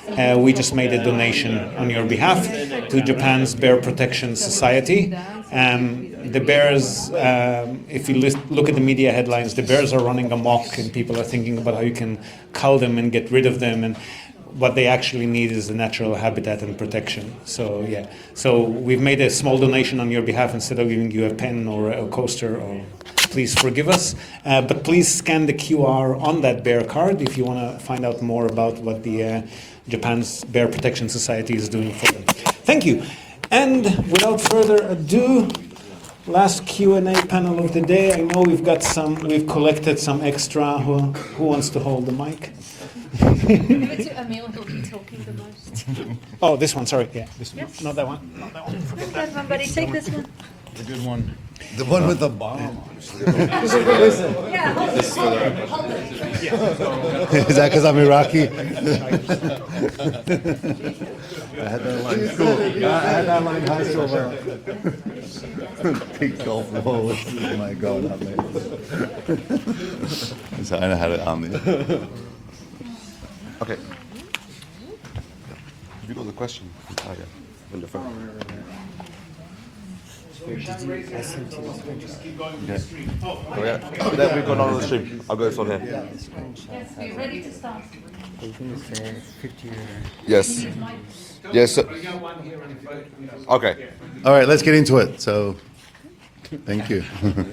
we just made a donation on your behalf to Japan's Bear Protection Society. The bears, if you look at the media headlines, the bears are running amok and people are thinking about how you can cull them and get rid of them. And what they actually need is the natural habitat and protection. So yeah, so we've made a small donation on your behalf instead of giving you a pen or a coaster. Or please forgive us, but please scan the QR on that bear card if you want to find out more about what the Japan's Bear Protection Society is doing for them. Thank you. And without further ado, last Q&A panel of the day. I know we've collected some extra. Who wants to hold the mic? Give it to Emil, who'll be talking the most. Oh, this one, sorry. Yeah, this one. Yes. Not that one. Not that one. Not that one, buddy. Take this one. The good one. The one with the bomb. Yeah, hold it. Is that because I'm Iraqi? I had that line in school. I had that line in high school. Big golf ball. Oh my God. So I had it on there. Okay. Have you got the question? Oh, yeah. In the front. Just keep going with the stream. Oh, yeah. Then we're going on the stream. I'll go from here. Yes, we're ready to start. Yes. Yes. So, okay. All right, let's get into it. So, thank you.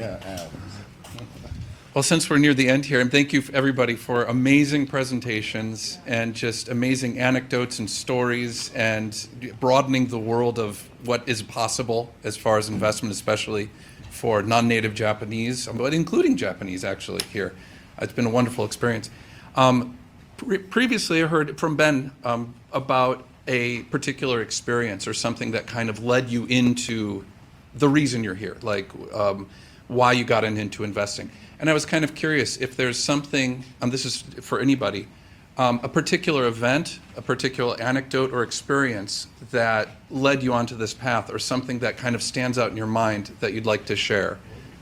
Well, since we're near the end here, and thank you everybody for amazing presentations and just amazing anecdotes and stories and broadening the world of what is possible as far as investment, especially for non-native Japanese, but including Japanese actually here. It's been a wonderful experience. Previously, I heard from Ben about a particular experience or something that kind of led you into the reason you're here, like why you got into investing. And I was kind of curious if there's something, this is for anybody, a particular event, a particular anecdote or experience that led you onto this path, or something that kind of stands out in your mind that you'd like to share.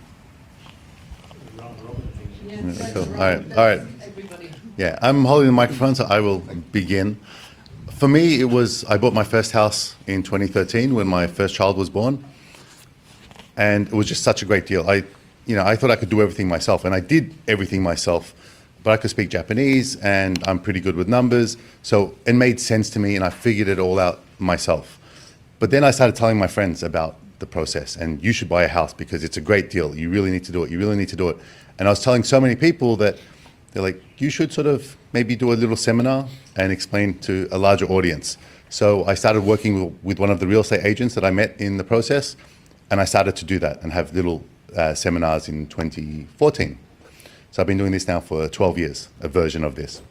Cool. All right. Yeah, I'm holding the microphone, so I will begin. For me, I bought my first house in 2013 when my first child was born, and it was just such a great deal. I thought I could do everything myself, and I did everything myself, but I could speak Japanese, and I'm pretty good with numbers, so it made sense to me, and I figured it all out myself. But then I started telling my friends about the process, and you should buy a house because it's a great deal. You really need to do it. You really need to do it. And I was telling so many people that they're like, you should sort of maybe do a little seminar and explain to a larger audience. So I started working with one of the real estate agents that I met in the process, and I started to do that and have little seminars in 2014. So I've been doing this now for 12 years, a version of this.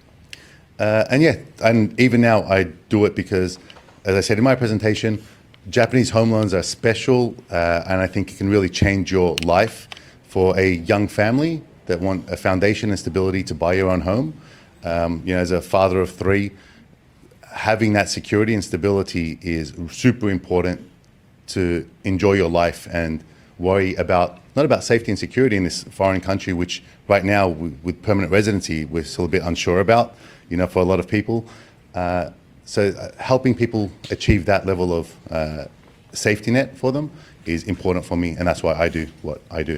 And even now I do it because, as I said in my presentation, Japanese home loans are special, and I think it can really change your life for a young family that want a foundation and stability to buy your own home. As a father of three, having that security and stability is super important to enjoy your life and worry not about safety and security in this foreign country, which right now with permanent residency, we're still a bit unsure about, for a lot of people. So helping people achieve that level of safety net for them is important for me, and that's why I do what I do.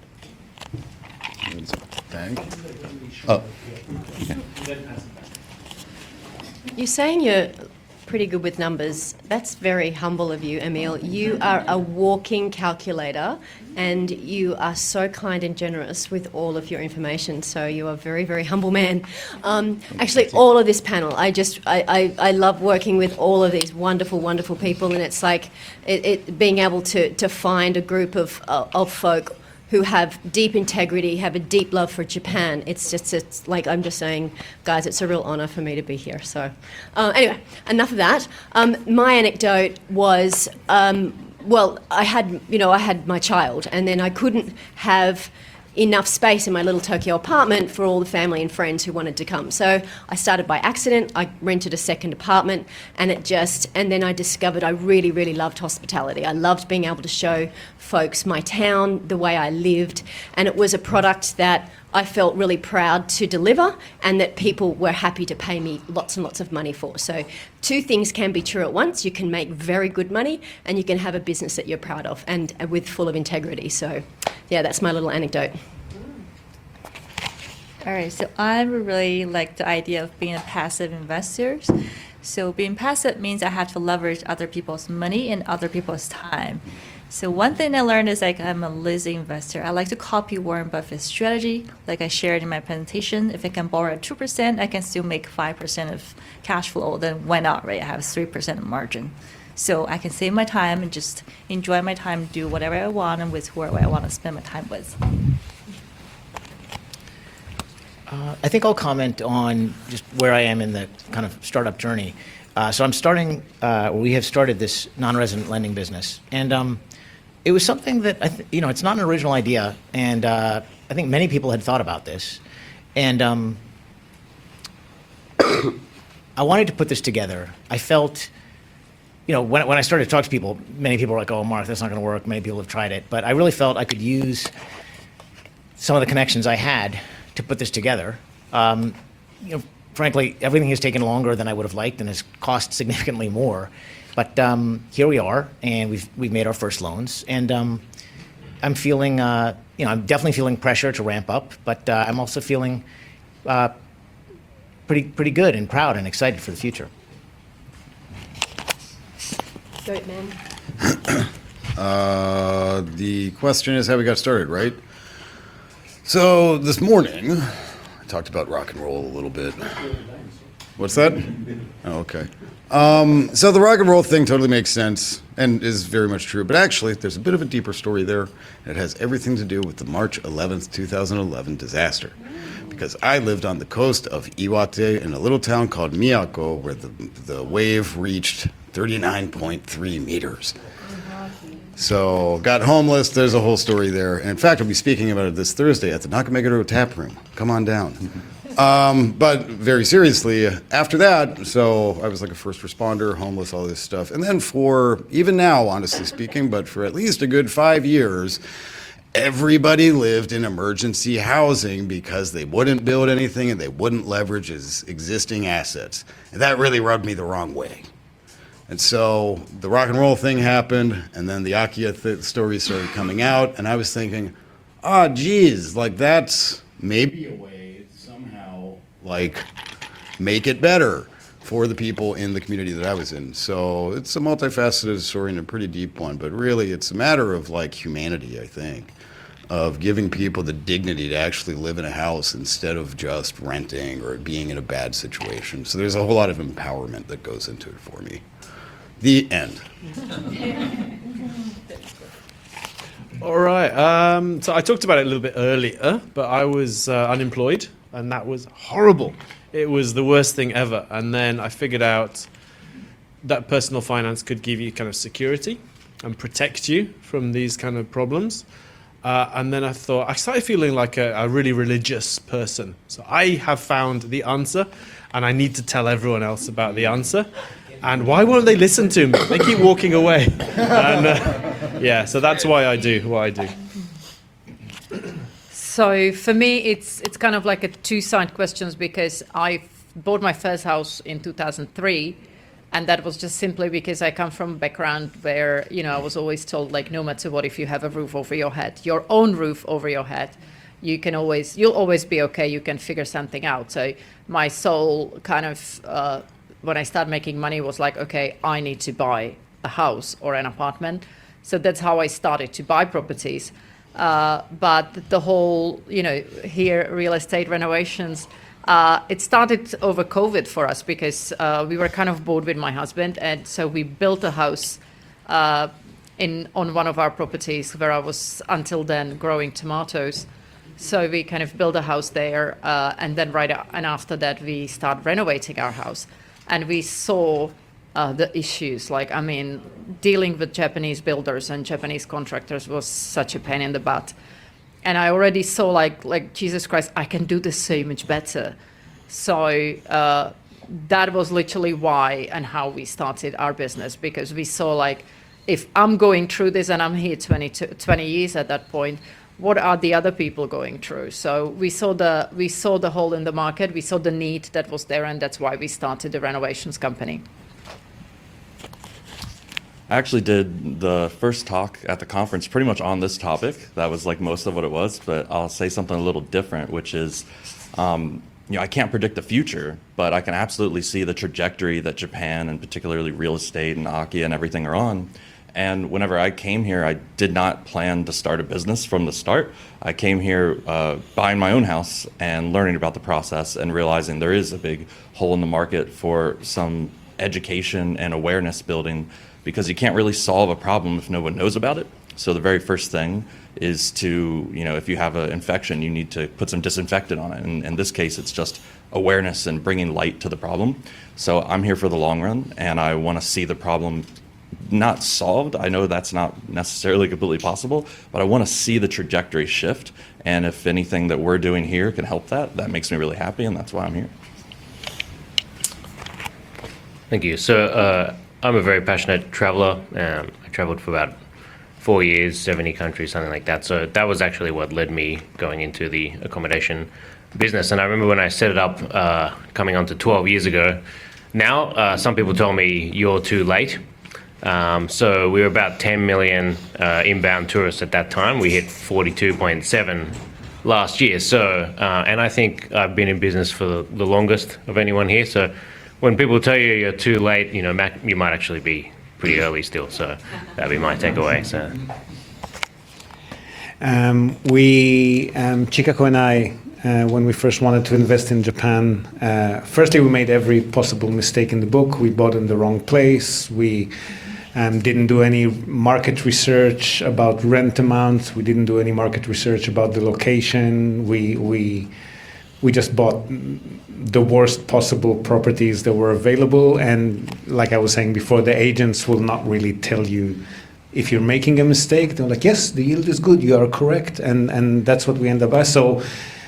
Oh. Yeah. You're saying you're pretty good with numbers. That's very humble of you, Emil. You are a walking calculator, and you are so kind and generous with all of your information. So you are a very, very humble man. Actually, all of this panel, I love working with all of these wonderful, wonderful people, and it's like being able to find a group of folk who have deep integrity, have a deep love for Japan. It's like, I'm just saying, guys, it's a real honor for me to be here. So anyway, enough of that. My anecdote was, I had my child, and then I couldn't have enough space in my little Tokyo apartment for all the family and friends who wanted to come. So I started by accident. I rented a second apartment, and then I discovered I really, really loved hospitality. I loved being able to show folks my town, the way I lived, and it was a product that I felt really proud to deliver and that people were happy to pay me lots and lots of money for. So two things can be true at once. You can make very good money and you can have a business that you're proud of and with full of integrity. So yeah, that's my little anecdote. All right, so I really like the idea of being a passive investor. So being passive means I have to leverage other people's money and other people's time. So one thing I learned is like I'm a lazy investor. I like to copy Warren Buffett's strategy. Like I shared in my presentation, if I can borrow at 2%, I can still make 5% of cash flow. Then why not, right? I have 3% margin. So I can save my time and just enjoy my time, do whatever I want and with whoever I want to spend my time with. I think I'll comment on just where I am in the kind of startup journey. So we have started this non-resident lending business. And it was something that, it's not an original idea. And I think many people had thought about this. And I wanted to put this together. I felt, when I started to talk to people, many people were like, oh, Mark, that's not going to work. Many people have tried it. But I really felt I could use some of the connections I had to put this together. Frankly, everything has taken longer than I would have liked and has cost significantly more. But here we are, and we've made our first loans. And I'm feeling, I'm definitely feeling pressure to ramp up, but I'm also feeling pretty good and proud and excited for the future. Goat man. The question is how we got started, right? So this morning, I talked about rock and roll a little bit. What's that? Oh, okay. So the rock and roll thing totally makes sense and is very much true. But actually, there's a bit of a deeper story there. It has everything to do with the March 11th, 2011 disaster. Because I lived on the coast of Iwate in a little town called Miyako, where the wave reached 39.3 meters. So got homeless. There's a whole story there. And in fact, I'll be speaking about it this Thursday at the Nakameguro Tap Room. Come on down. But very seriously, after that, so I was like a first responder, homeless, all this stuff. And then for, even now, honestly speaking, but for at least a good 5 years, everybody lived in emergency housing because they wouldn't build anything and they wouldn't leverage existing assets. And that really rubbed me the wrong way. And so the rock and roll thing happened, and then the Akiya story started coming out, and I was thinking, geez, like that's maybe a way to somehow like make it better for the people in the community that I was in. So it's a multifaceted story and a pretty deep one, but really it's a matter of like humanity, I think, of giving people the dignity to actually live in a house instead of just renting or being in a bad situation. So there's a whole lot of empowerment that goes into it for me. The end. All right. So I talked about it a little bit earlier, but I was unemployed, and that was horrible. It was the worst thing ever. And then I figured out that personal finance could give you kind of security and protect you from these kind of problems. And then I started feeling like a really religious person. So I have found the answer, and I need to tell everyone else about the answer. And why won't they listen to me? They keep walking away. And so that's why I do what I do. So for me, it's kind of like a two-side questions because I bought my first house in 2003, and that was just simply because I come from a background where, I was always told, like, no matter what, if you have a roof over your head, your own roof over your head, you'll always be okay. You can figure something out. So my sole kind of when I started making money was like, okay, I need to buy a house or an apartment. So that's how I started to buy properties. But the whole, here real estate renovations, it started over COVID for us because we were kind of bored with my husband. And so we built a house on one of our properties where I was until then growing tomatoes. So we kind of built a house there. And then after that, we started renovating our house. And we saw the issues. Dealing with Japanese builders and Japanese contractors was such a pain in the butt. and I already saw like Jesus Christ, I can do this so much better. So that was literally why and how we started our business, because we saw like, if I'm going through this and I'm here 20 years at that point, what are the other people going through? So we saw the hole in the market, we saw the need that was there, and that's why we started the renovations company. I actually did the first talk at the conference pretty much on this topic. That was like most of what it was, but I'll say something a little different, which is, I can't predict the future, but I can absolutely see the trajectory that Japan and particularly real estate and Aki and everything are on. And whenever I came here, I did not plan to start a business from the start. I came here buying my own house and learning about the process and realizing there is a big hole in the market for some education and awareness building, because you can't really solve a problem if no one knows about it. So the very first thing is to, if you have an infection, you need to put some disinfectant on it. And in this case, it's just awareness and bringing light to the problem. So I'm here for the long run, and I want to see the problem not solved. I know that's not necessarily completely possible, but I want to see the trajectory shift. And if anything that we're doing here can help that makes me really happy, and that's why I'm here. Thank you. So I'm a very passionate traveler. I traveled for about 4 years, 70 countries, something like that. So that was actually what led me going into the accommodation business. And I remember when I set it up coming on to 12 years ago. Now, some people told me, you're too late. So we were about 10 million inbound tourists at that time. We hit 42.7 last year. So, and I think I've been in business for the longest of anyone here. So when people tell you you're too late, you might actually be pretty early still. So that'd be my takeaway. So. Chikako and I, when we first wanted to invest in Japan, firstly, we made every possible mistake in the book. We bought in the wrong place. We didn't do any market research about rent amounts. We didn't do any market research about the location. We just bought the worst possible properties that were available. And like I was saying before, the agents will not really tell you if you're making a mistake. They're like, yes, the yield is good, you are correct. And that's what we end up by. So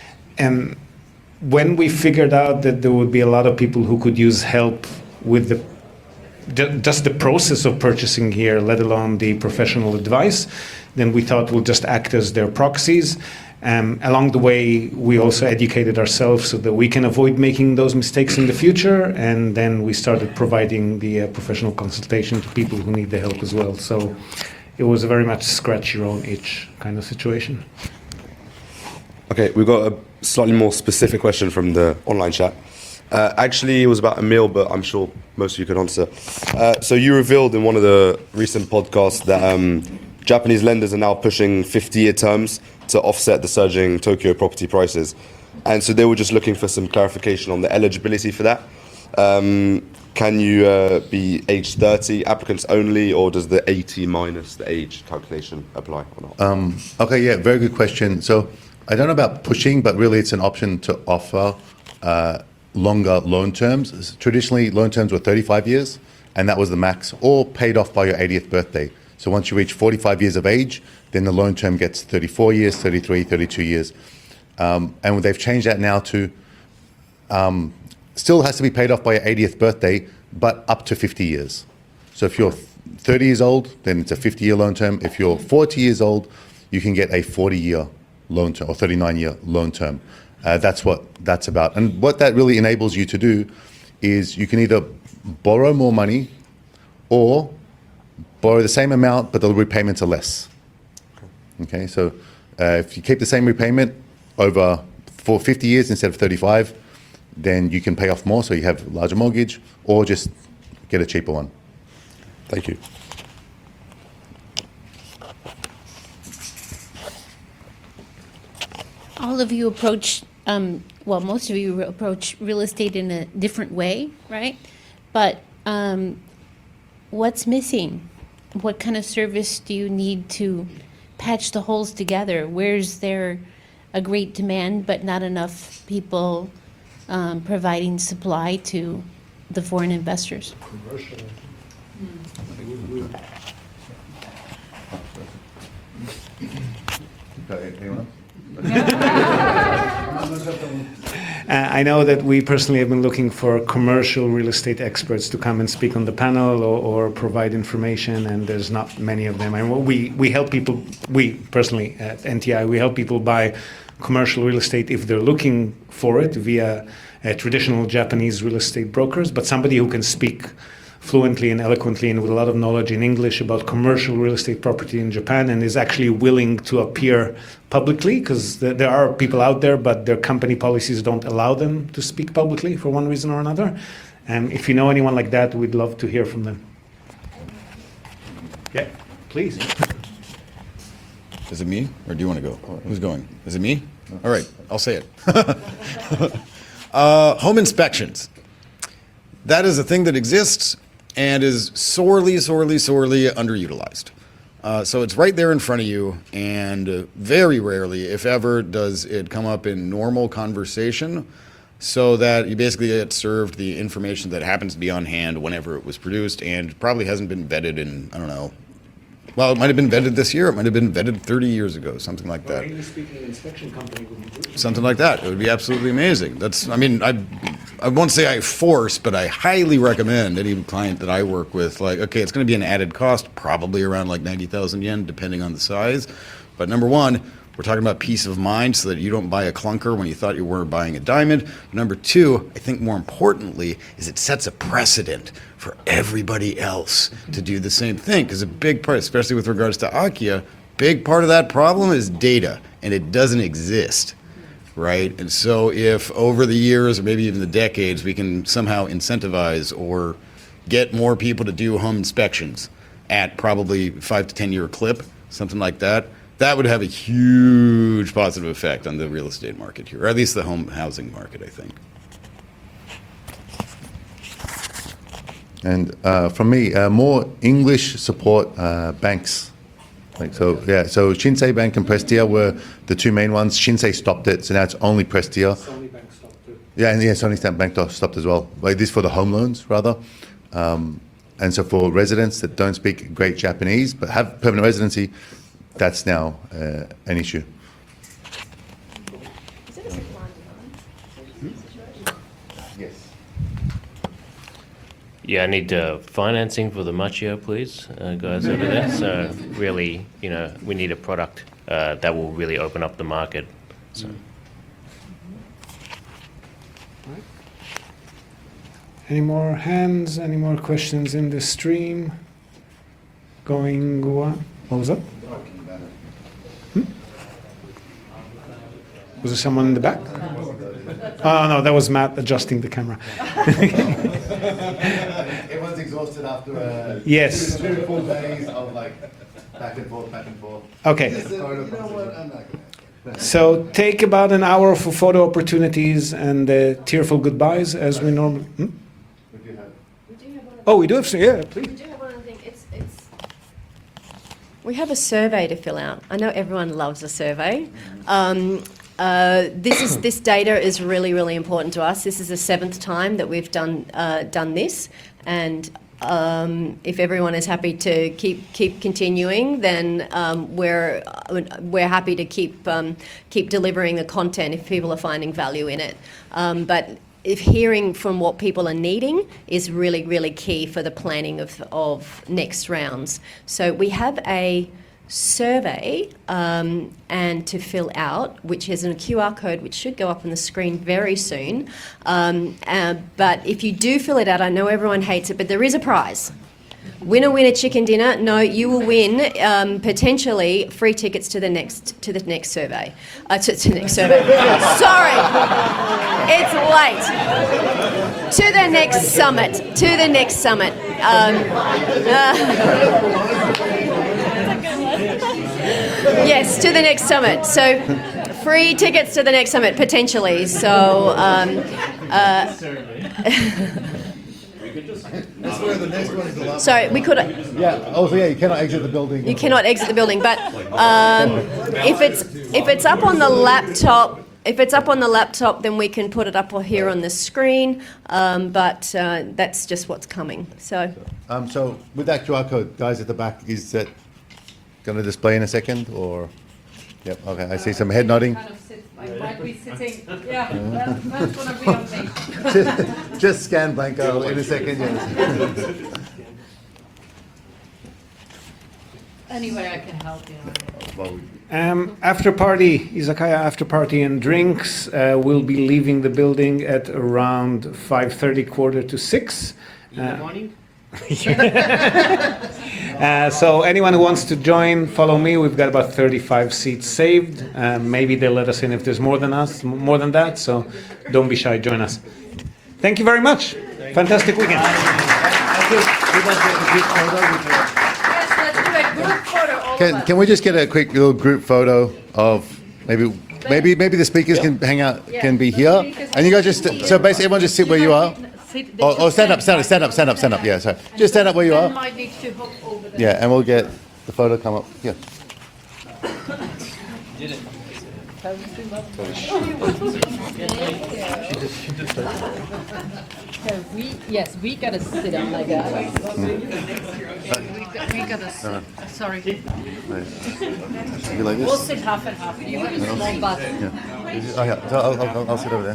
when we figured out that there would be a lot of people who could use help with just the process of purchasing here, let alone the professional advice, then we thought we'll just act as their proxies. Along the way, we also educated ourselves so that we can avoid making those mistakes in the future. And then we started providing the professional consultation to people who need the help as well. So it was a very much scratch your own itch kind of situation. Okay, we've got a slightly more specific question from the online chat. Actually, it was about Emil, but I'm sure most of you could answer. So you revealed in one of the recent podcasts that Japanese lenders are now pushing 50-year terms to offset the surging Tokyo property prices. And so they were just looking for some clarification on the eligibility for that. Can you be age 30 applicants only, or does the 80 minus the age calculation apply or not? Okay, yeah, very good question. So I don't know about pushing, but really it's an option to offer longer loan terms. Traditionally, loan terms were 35 years, and that was the max, or paid off by your 80th birthday. So once you reach 45 years of age, then the loan term gets 34 years, 33, 32 years. And they've changed that now to still has to be paid off by your 80th birthday, but up to 50 years. So if you're 30 years old, then it's a 50-year loan term. If you're 40 years old, you can get a 40-year loan term or 39-year loan term. That's what that's about. And what that really enables you to do is you can either borrow more money or borrow the same amount, but the repayments are less. Okay, so if you keep the same repayment for 50 years instead of 35, then you can pay off more, so you have a larger mortgage, or just get a cheaper one. Thank you. All of you approach, most of you approach real estate in a different way, right? But what's missing? What kind of service do you need to patch the holes together? Where's there a great demand but not enough people providing supply to the foreign investors? I know that we personally have been looking for commercial real estate experts to come and speak on the panel or provide information, and there's not many of them. And we help people, we personally at NTI, we help people buy commercial real estate if they're looking for it via traditional Japanese real estate brokers, but somebody who can speak fluently and eloquently and with a lot of knowledge in English about commercial real estate property in Japan and is actually willing to appear publicly, because there are people out there, but their company policies don't allow them to speak publicly for one reason or another. And if you know anyone like that, we'd love to hear from them. Yeah, please. Is it me, or do you want to go? Who's going? Is it me? All right, I'll say it. Home inspections. That is a thing that exists and is sorely, sorely, sorely underutilized. So it's right there in front of you, and very rarely, if ever, does it come up in normal conversation, so that you basically get served the information that happens to be on hand whenever it was produced, and probably hasn't been vetted in, I don't know, well, it might have been vetted this year, it might have been vetted 30 years ago, something like that. English-speaking inspection company would be good. Something like that. It would be absolutely amazing. That's, I mean, I won't say I force, but I highly recommend any client that I work with, like, okay, it's going to be an added cost, probably around like 90,000 yen, depending on the size. But number one, we're talking about peace of mind so that you don't buy a clunker when you thought you were buying a diamond. Number two, I think more importantly, is it sets a precedent for everybody else to do the same thing. Because a big part, especially with regards to Akia, big part of that problem is data, and it doesn't exist, right? And so if over the years, or maybe even the decades, we can somehow incentivize or get more people to do home inspections at probably 5 to 10 year clip, something like that, that would have a huge positive effect on the real estate market here, or at least the home housing market, I think. And from me, more English support banks. Like so Shinsei Bank and Prestia were the two main ones. Shinsei stopped it, so now it's only Prestia. Sony Bank stopped too. Yeah, and Sony Bank stopped as well. Like this for the home loans, rather. And so for residents that don't speak great Japanese but have permanent residency, that's now an issue. Yes. Yeah, I need financing for the Machio, please, guys over there. So really, we need a product that will really open up the market. So. Any more hands? Any more questions in the stream? Going on? What was that? Was there someone in the back? Oh, no, that was Matt adjusting the camera. Everyone's exhausted after Yes. 2 to 4 days of like back and forth, back and forth. Okay. You know what? I'm not gonna. So take about an hour for photo opportunities and tearful goodbyes as we normally. Oh, we do have some. Yeah, please. We do have one other thing. We have a survey to fill out. I know everyone loves a survey. This data is really, really important to us. This is the 7th time that we've done this, and if everyone is happy to keep continuing, then we're happy to keep delivering the content if people are finding value in it. But if hearing from what people are needing is really, really key for the planning of next rounds. So we have a survey and to fill out, which is a QR code which should go up on the screen very soon. But if you do fill it out, I know everyone hates it, but there is a prize. Winner chicken dinner. No, you will win potentially free tickets to the next survey. To the next survey. Sorry, it's late. To the next summit. To the next summit. Yes, to the next summit. So, free tickets to the next summit potentially. So. That's where the next one is the last. Sorry, we could. Yeah. Oh, so yeah, you cannot exit the building. You cannot exit the building, but if it's up on the laptop, then we can put it up here on the screen. But that's just what's coming. So. So with that QR code, guys at the back, is that going to display in a second, or? Yep, okay, I see some head nodding. Kind of sit, I might be sitting, yeah, that's gonna be on me. Just scan Blanco in a second, yes. Any way I can help you. After party, izakaya after party and drinks. We'll be leaving the building at around 5:30, 5:45. In the morning? So anyone who wants to join, follow me. We've got about 35 seats saved. Maybe they'll let us in if there's more than that. So don't be shy. Join us. Thank you very much. Fantastic weekend. Yes, let's do a group photo, all of us. Can we just get a quick little group photo of maybe the speakers can hang out, can be here, and you guys just so basically everyone just sit where you are. Or stand up. Yeah, sorry. Just stand up where you Ben are. might need to hop over there. Yeah, and we'll get the photo come up. Yeah. So we gotta sit down like that. We gotta sit, sorry. Be like We'll this. sit half and half. You have a small butt. Yeah. Oh yeah. So I'll sit over there.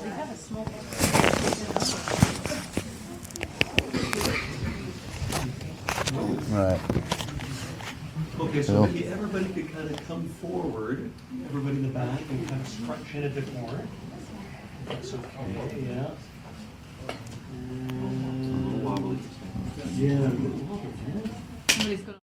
Right. Okay, so maybe everybody could kind of come forward, everybody in the back, and kind of stretch in a bit more. That's okay, yeah. And, yeah. Somebody's gonna-